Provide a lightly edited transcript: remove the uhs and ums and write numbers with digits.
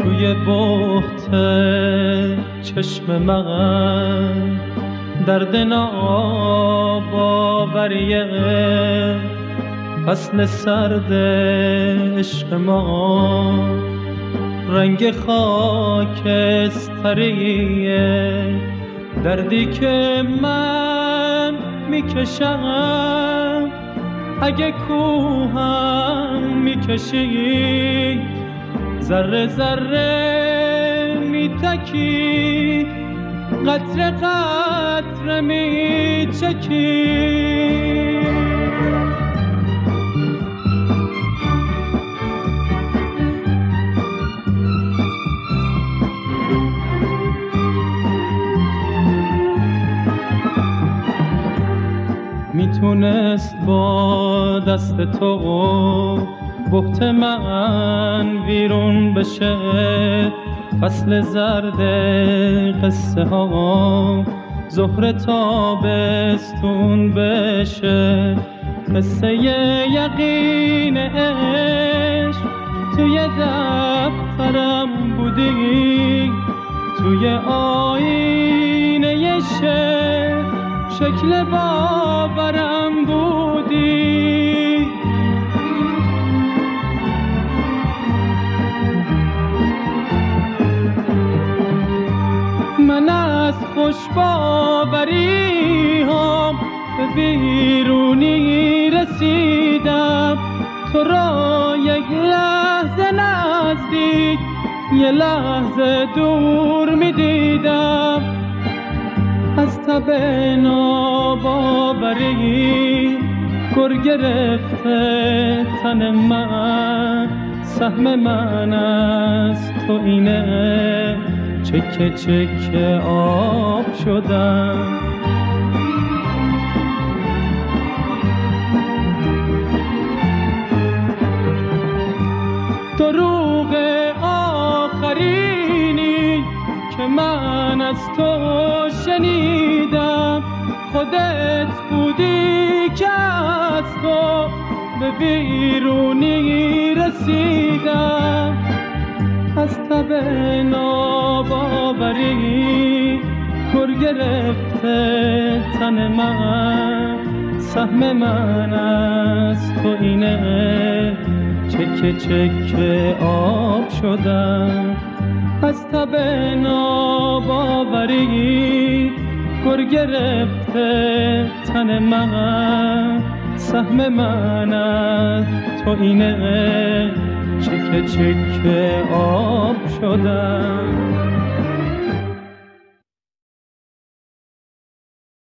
توی بحت چشم من درد ناباوریه فصل سرد عشق ما رنگ خاکستریه دردی که من میکشم اگه کوهم میکشی ذره ذره میتکی قطره قطره میچکی میتونست با دست تو بحت من ویرون بشه فصل زرد قصه ها ظهر تابستون بشه قصه یقین عشق توی دفترم بودی توی آینه شکل باورم بودی من از خوشباوری هم به بیرونی رسیدم تو را یک لحظه نزدیک یه لحظه دور میدیدم از تب ناباوری گر گرفته تن من سهم من از تو اینه چکه چکه آب شدم دروغ آخرینی که من از تو شنیدم خودت بودی که از تو به بیرونی رسیدم از تب ناباوری گر گرفته تن من سهم من از تو اینه چکه چکه آب شدم از تب ناباوری گر گرفته تن من سهم من از تو اینه چکه چکه آب شدم